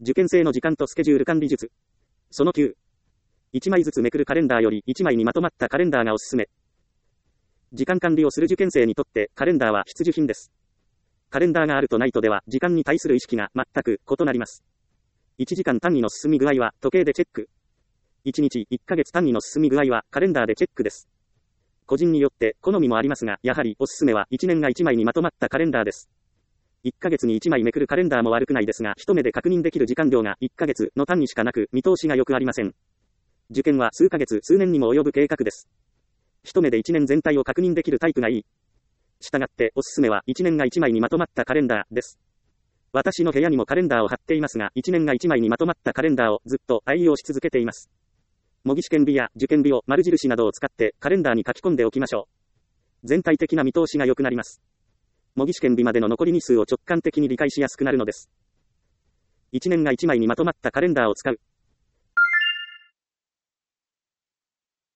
受験生の時間とスケジュール管理術。その9。1枚ずつめくるカレンダーより1枚にまとまったカレンダーがおすすめ。時間管理をする受験生にとってカレンダーは必需品です。カレンダーがあるとないとでは時間に対する意識が全く異なります。1時間単位の進み具合は時計でチェック。1日1ヶ月単位の進み具合はカレンダーでチェックです。個人によって好みもありますが、やはりおすすめは1年が1枚にまとまったカレンダーです。1ヶ月に1枚めくるカレンダーも悪くないですが、一目で確認できる時間量が1ヶ月の単位しかなく、見通しがよくありません。受験は数ヶ月、数年にも及ぶ計画です。一目で1年全体を確認できるタイプがいい。したがっておすすめは1年が1枚にまとまったカレンダーです。私の部屋にもカレンダーを貼っていますが、1年が1枚にまとまったカレンダーをずっと愛用し続けています。模擬試験日や受験日を丸印などを使ってカレンダーに書き込んでおきましょう。全体的な見通しが良くなります。模擬試験日までの残り日数を直感的に理解しやすくなるのです。1年が1枚にまとまったカレンダーを使う。